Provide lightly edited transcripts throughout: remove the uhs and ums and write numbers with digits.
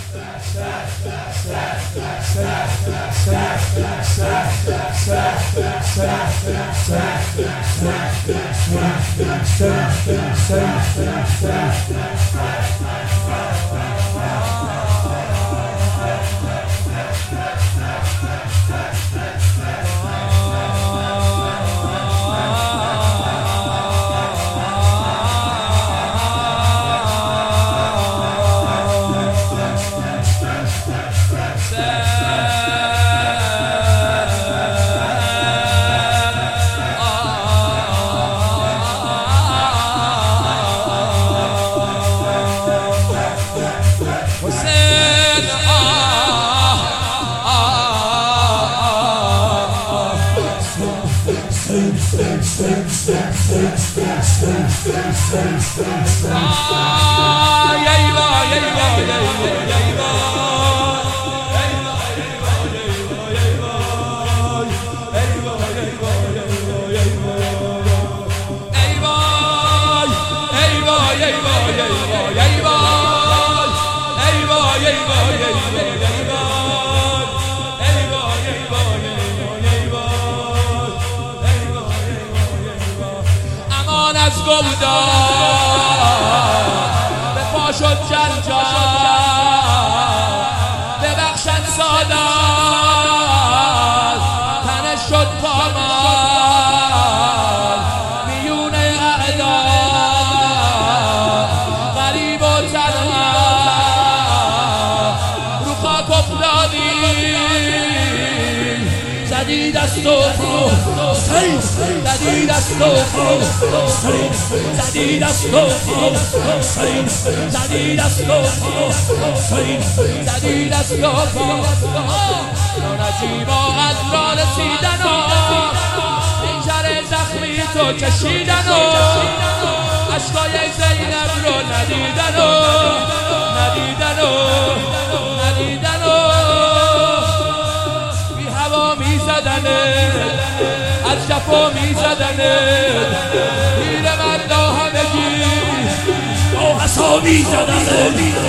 امان از گودال به پا شد جنجال ببخشد سادات تنش شد پامال میون اعدا غریب و تنها رو خاک افتادی زدی دست و زدی دست و زدی دست و زدی دست و زدی دست و نجیبا از را رسیدن و اینجر زخمی تو کشیدن و عشقای زینب رو ندیدن و ندیدن و ندیدن و بی هوا می زدنه از جفا می زدنه پیر مردا همگی با حسا می زدنه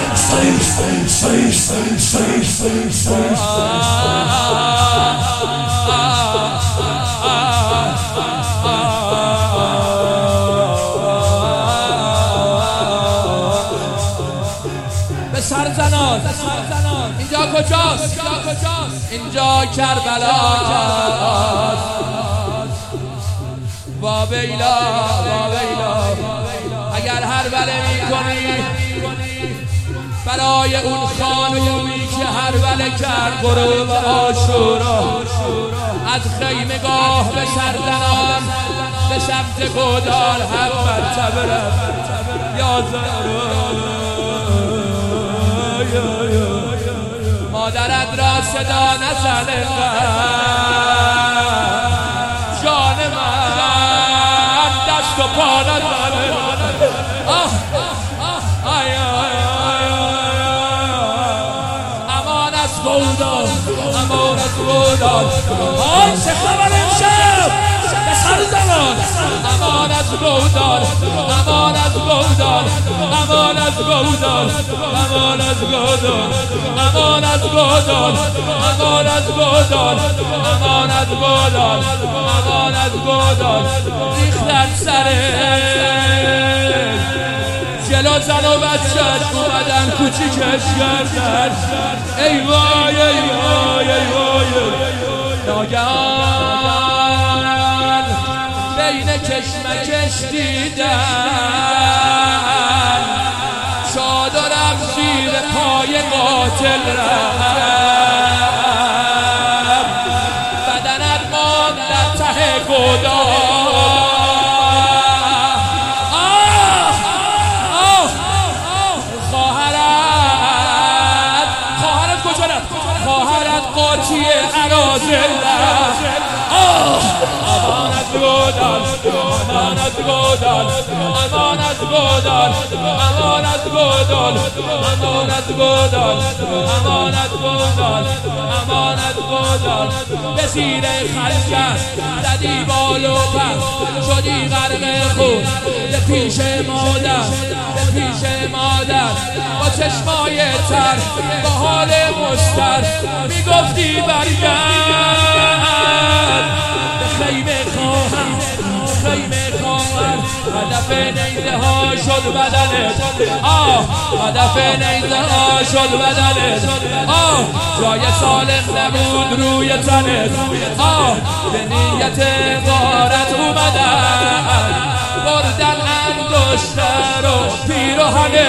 به سرزنان اینجا کجاست؟ اینجا کربلاست با بیلا اگر هر بله می کنی برای اون خانومی که هر بله کرد غروب عاشورا از خیمگاه به سرزنان به سمت گودال هم مرتبه رفت یا مادرت را صدا نزنه جان من دست و پا نزنه امان از گودال امان از گودال آی چه خبر امشب به سرزنان امان از گودال امان از گودال امان از گودال امان از گودال امان از گودال امان از گودال امان از گودال امان از گودال ریختن سره جلو زن و بچه‌اش اومدن کوچیکش کردن ای وای ای وای ای وای ناگهان بین کشمکش دیدن چادرم زیر پای قاتل رفت بدنت ماند در ته گودال خواهرت کجا رفت؟ خواهرت قاطی اراذل رفت امان از گودال امان از گودال امان از گودال امان از گودال امان از گودال امان از گودال امان از گودال به زیر خلجت زدی بال و پر شدی غرق خون به پیش مادر به پیش پیش مادر با چشمای تر با حال مستر میگفتی برگرد به خیمه خواهم خیمه خواهم هدف نیزه ها شد بدنت هدف نیزه ها شد بدنت جای سالم نبود روی تنت به نیت غارت اومدن بردن انگشتر و پیراهنه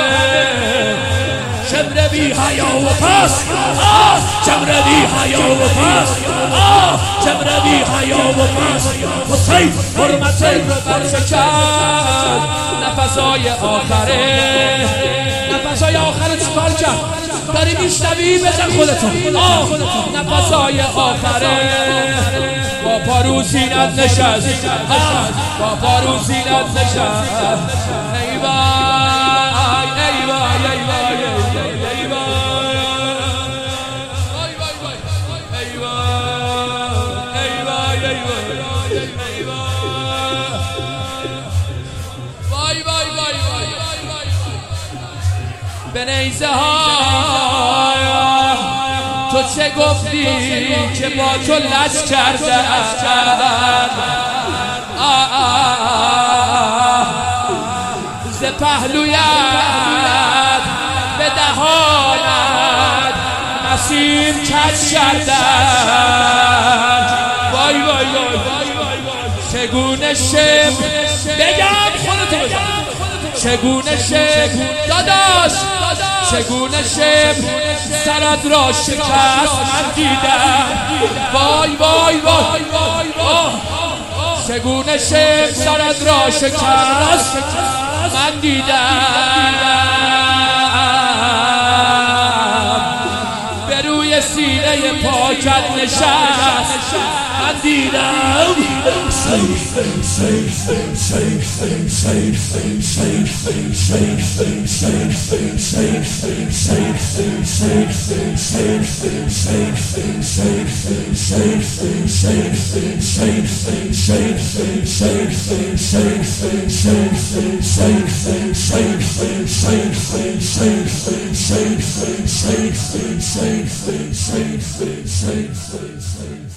شمر بی حیا و پس شمر بی حیا و پس شمر بی حیا و پس حسین حرمتین رو برشکست نفسای آخره نفسای آخره چیکار کرد؟ داری میشنوی بزن خودتون نفسای آخره با پارو سینت نشست با پارو سینت نشست ای وای ای وای ای وای ای وای به نیزه ها تو چه گفتی که با تو لج کردن ز پهلویت به دهانت مسیر کج کردن وای وای وای چگونه شم بگم خودتو بگم چگونه شم داداش چگونه شم سرت را شکست من دیدم وای وای وای وای چگونه شم سرت را شکست من دیدم به روی سینه پاکت نشست من دیدم Safe.